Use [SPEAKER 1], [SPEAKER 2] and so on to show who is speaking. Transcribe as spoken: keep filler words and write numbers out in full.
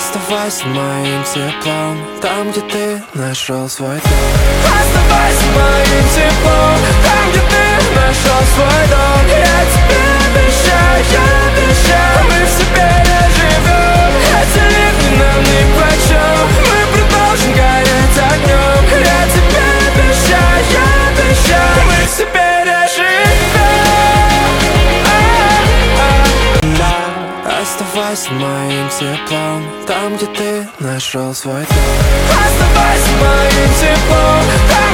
[SPEAKER 1] Оставайся моим теплом там, где ты нашел свой дом. Оставайся моим теплом там, где ты нашел свой дом. Я тебе обещаю, я обещаю, мы все переживем. Эти ливни нам нипочем, мы продолжим гореть огнем. Я тебе обещаю, я обещаю, мы все переживем. Оставайся моим теплом там, где ты нашел свой дом. Оставайся моим теплом там,